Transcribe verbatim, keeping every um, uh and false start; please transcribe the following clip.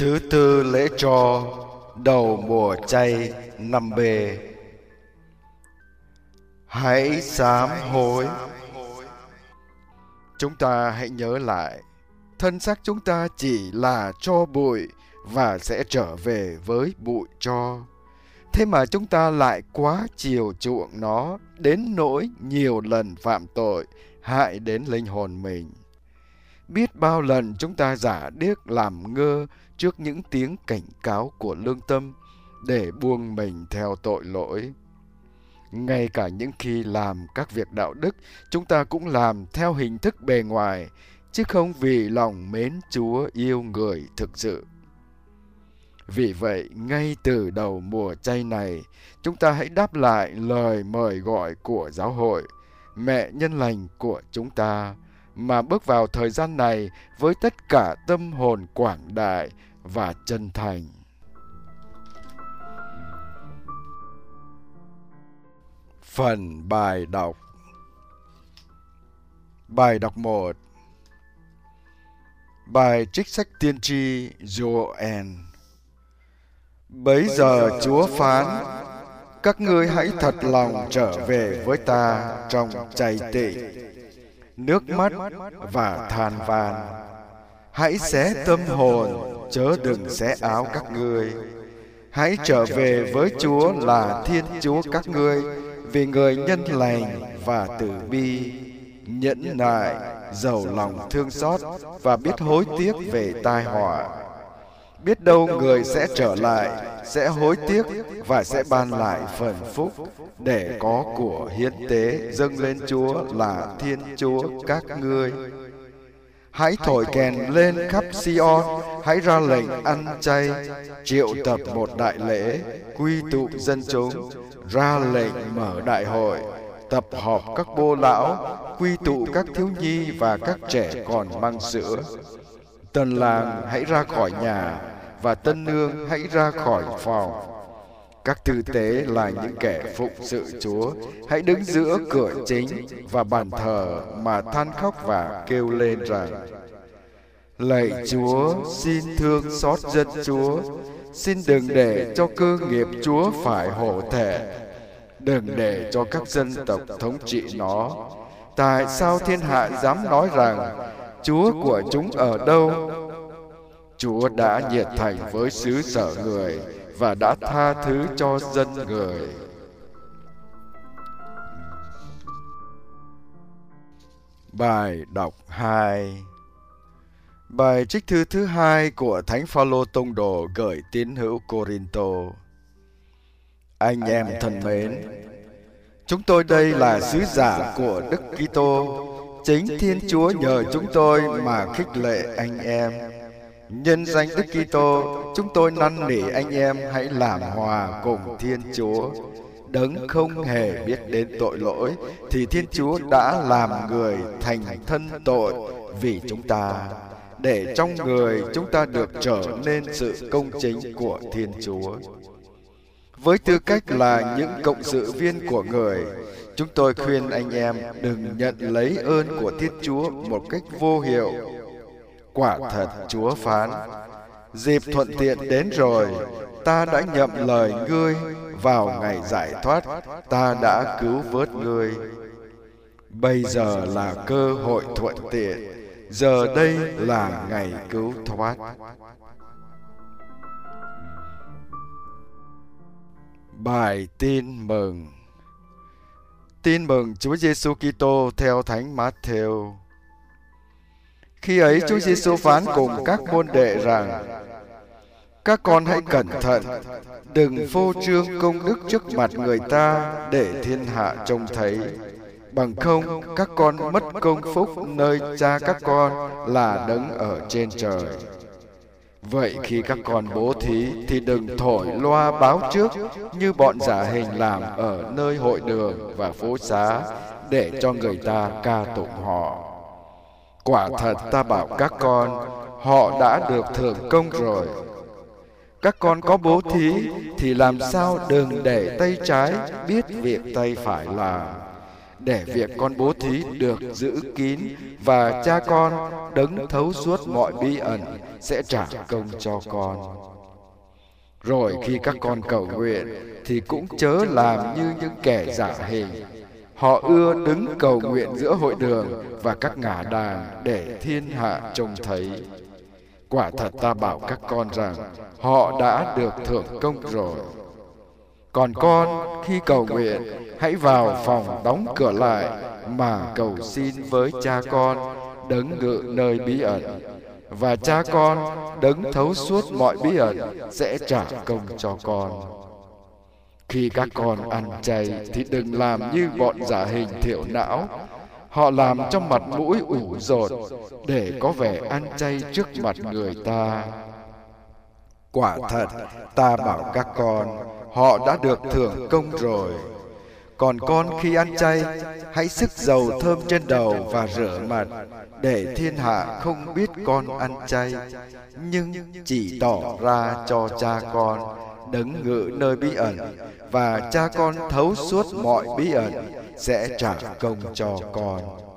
Thứ tư lễ tro đầu mùa chay năm B. Hãy sám hối. Chúng ta hãy nhớ lại, thân xác chúng ta chỉ là tro bụi và sẽ trở về với bụi tro. Thế mà chúng ta lại quá chiều chuộng nó đến nỗi nhiều lần phạm tội, hại đến linh hồn mình. Biết bao lần chúng ta giả điếc làm ngơ trước những tiếng cảnh cáo của lương tâm để buông mình theo tội lỗi. Ngay cả những khi làm các việc đạo đức, chúng ta cũng làm theo hình thức bề ngoài, chứ không vì lòng mến Chúa yêu người thực sự. Vì vậy, ngay từ đầu mùa chay này, chúng ta hãy đáp lại lời mời gọi của giáo hội, mẹ nhân lành của chúng ta, mà bước vào thời gian này với tất cả tâm hồn quảng đại và chân thành. Phần bài đọc. Bài đọc một. Bài trích sách tiên tri Joel. Bấy giờ Chúa phán: các ngươi hãy thật lòng trở về với ta trong chay tịnh, nước mắt và than van. Hãy xé tâm hồn, chớ đừng xé áo các ngươi. Hãy trở về với Chúa là Thiên Chúa các ngươi, vì người nhân lành và từ bi, nhẫn nại, giàu lòng thương xót và biết hối tiếc về tai họa. Biết đâu người sẽ trở lại, sẽ hối tiếc và sẽ ban lại phần phúc để có của hiến tế dâng lên Chúa là Thiên Chúa các ngươi. Hãy thổi kèn lên khắp Sion, hãy ra lệnh ăn chay, triệu tập một đại lễ, quy tụ dân chúng, ra lệnh mở đại hội, tập họp các bô lão, quy tụ các thiếu nhi và các trẻ còn mang sữa. Tân lang hãy ra khỏi nhà, và tân nương hãy ra khỏi phòng. Các tư tế là những kẻ phụng sự Chúa, hãy đứng giữa cửa chính và bàn thờ mà than khóc và kêu lên rằng: lạy Chúa, xin thương xót dân Chúa, xin đừng để cho cơ nghiệp Chúa phải hổ thẹn, đừng để cho các dân tộc thống trị nó. Tại sao thiên hạ dám nói rằng Chúa của chúng ở đâu? Chúa đã nhiệt thành với xứ sở người và đã tha thứ cho dân người. Bài đọc hai. Bài trích thư thứ hai của Thánh Phaolô tông đồ gửi tín hữu Cô-rinh-tô. Anh em thân mến, chúng tôi đây là sứ giả của Đức Kitô. Chính Thiên Chúa nhờ chúng tôi mà khích lệ anh em. Nhân danh Đức Kitô, chúng tôi năn nỉ anh em hãy làm hòa cùng Thiên Chúa. Đấng không hề biết đến tội lỗi, thì Thiên Chúa đã làm người thành thân tội vì chúng ta, để trong người chúng ta được trở nên sự công chính của Thiên Chúa. Với tư cách là những cộng sự viên của người, chúng tôi khuyên anh em đừng nhận lấy ơn của Thiên Chúa một cách vô hiệu. Quả thật Chúa phán: dịp thuận tiện đến rồi, ta đã nhậm lời ngươi, vào ngày giải thoát, ta đã cứu vớt ngươi. Bây giờ là cơ hội thuận tiện, giờ đây là ngày cứu thoát. Bài tin mừng. Tin mừng Chúa Giêsu Kitô theo Thánh Mát-thêu. Khi ấy Chúa Giêsu phán cùng các môn đệ rằng: các con hãy cẩn thận, đừng phô trương công đức trước mặt người ta để thiên hạ trông thấy. Bằng không, các con mất công phúc nơi Cha các con là Đấng ở trên trời. Vậy khi các con bố thí thì đừng thổi loa báo trước như bọn giả hình làm ở nơi hội đường và phố xá để cho người ta ca tụng họ. Quả thật ta bảo các con, họ đã được thưởng công rồi. Các con có bố thí thì làm sao đừng để tay trái biết việc tay phải làm, để việc con bố thí được giữ kín, và cha con đấng thấu suốt mọi bí ẩn sẽ trả công cho con. Rồi khi các con cầu nguyện thì cũng chớ làm như những kẻ giả hình. Họ ưa đứng cầu nguyện giữa hội đường và các ngả đàng để thiên hạ trông thấy. Quả thật ta bảo các con rằng họ đã được thưởng công rồi. Còn con, khi cầu nguyện, hãy vào phòng đóng cửa lại mà cầu xin với cha con đấng ngự nơi bí ẩn, và cha con đấng thấu suốt mọi bí ẩn sẽ trả công cho con. Khi các con ăn chay thì đừng làm như bọn giả hình thiểu não. Họ làm trong mặt mũi ủ dột để có vẻ ăn chay trước mặt người ta. Quả thật, ta bảo các con, họ đã được thưởng công rồi. Còn con khi ăn chay, hãy xức dầu thơm trên đầu và rửa mặt, để thiên hạ không biết con ăn chay, nhưng chỉ tỏ ra cho cha con đấng ngự nơi bí ẩn, và cha con thấu suốt mọi bí ẩn sẽ trả công cho con.